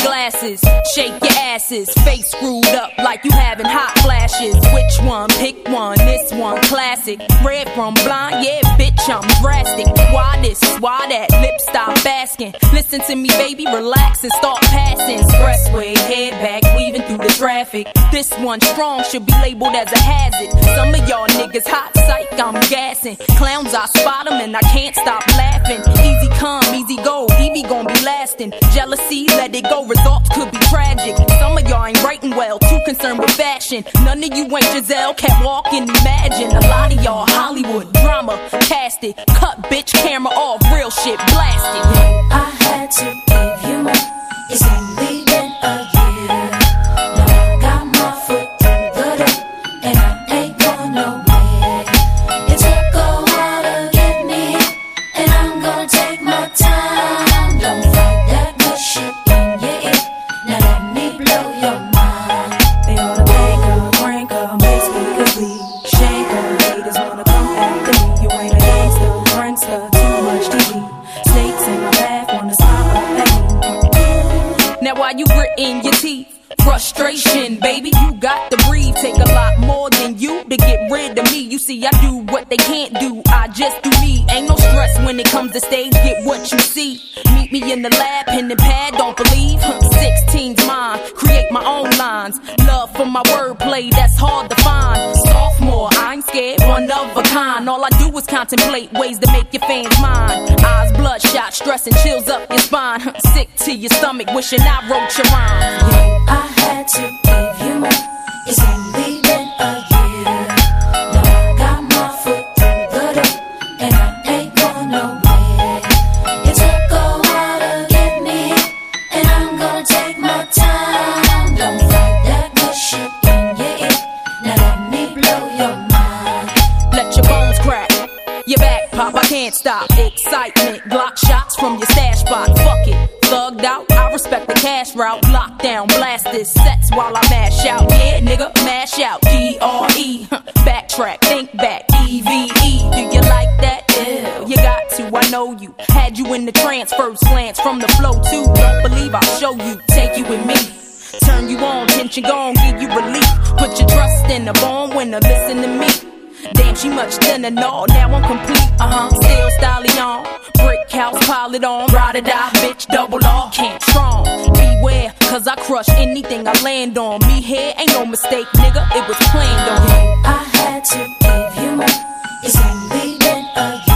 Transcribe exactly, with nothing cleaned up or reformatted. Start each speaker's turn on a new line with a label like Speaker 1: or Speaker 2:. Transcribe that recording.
Speaker 1: glasses, shake your asses, face screwed up like you having hot flashes. Which one? Pick one, this one classic. Red from blind, yeah, bitch, I'm drastic. Why this, why that, lip stop asking. Listen to me, baby, relax and start passing. Expressway, head back, weaving through the traffic. This one strong should be labeled as a hazard. Some of y'all niggas hot psych, I'm gassing. Clowns, I spot them and I can't stop laughing. Easy come, easy go, Evie gon' be lasting. Jealousy, let it go, results could be tragic. Some of y'all ain't writing well, too concerned with fashion. None of you ain't Giselle, can't walk and imagine. A lot of y'all Hollywood drama, cast it. Cut bitch, camera off, real shit, blasted.
Speaker 2: I had to give you more. It's only been a year. Now I got my foot through the door, and I ain't going nowhere. It took a while to get me, and I'm gonna take my time. Don't fight that good shit in your ear. Now let me blow your mind.
Speaker 3: They wanna make her, crank her, make speakers bleed, shake her. Haters wanna come after me. You ain't a gangster, prankster, too much T V. Snakes in my path, wanna stop a pain.
Speaker 1: Now while you gritting your teeth, frustration, baby, you got to breathe. Take a lot more than you to get rid of me. You see, I do what they can't do, I just do me. Ain't no stress when it comes to stage, get what you see. Meet me in the lab, pen and pad, don't believe. sixteen's mine, create my own lines. Love for my wordplay, that's hard to find. Sophomore, I ain't scared, one of a kind. All I do is contemplate ways to make your fans mine. Eyes bloodshot, stress and chills up your spine. Sick to your stomach, wishing I wrote your rhymes.
Speaker 2: I had to give you more. It's only been a year. Now I got my foot through the door, and I ain't going nowhere. It took a while to get me, and I'm gonna take my time. Don't fight that good shit in your ear. Now let me blow your mind.
Speaker 1: Let your bones crack, your back pop, I can't stop. Excitement, Glock shots from your stash spot. Fuck it, thugged out, I respect the cash route. Lockdown, blast this sets while I mash out. Yeah, nigga, mash out. G R E, backtrack, think back. E V E, do you like that? Yeah, you got to, I know you. Had you in the trance, first glance from the flow too. Don't believe I'll show you, take you with me. Turn you on, tension gone, give you relief. Put your trust in the born winner, listen to me. Damn, she much thinner, no, now I'm complete, uh-huh, still styling on. Brick house, pile it on, ride or die, bitch, double R, can't strong. Beware, cause I crush anything I land on. Me here, ain't no mistake, nigga, it was planned on.
Speaker 2: I had to give you more. It's only been a year.